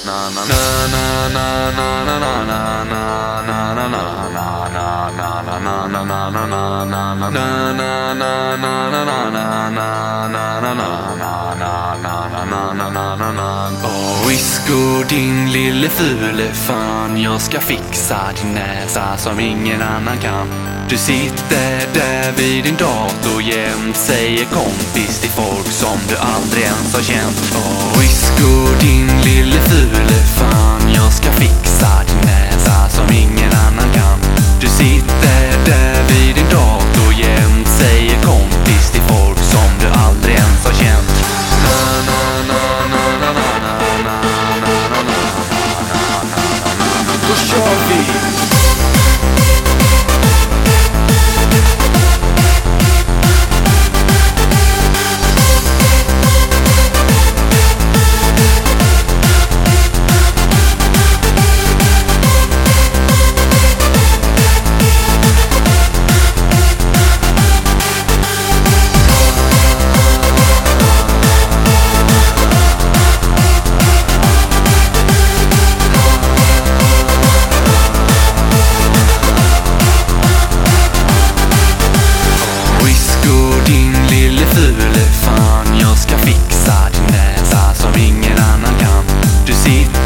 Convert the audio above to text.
Whisko din lille fule fan, jag ska fixa din näsa som ingen annan kan. Du sitter där vid din dator jämt, säger kompis till folk som du aldrig ens har känt. Whisko din lille fule fan, jag ska fixa din näsa som ingen annan kan. Du sitter där vid din dator jämt, säger kompis till folk som du aldrig ens har känt. Då kör vi! Din lille fule fan, jag ska fixa din näsa som ingen annan kan. Du sitter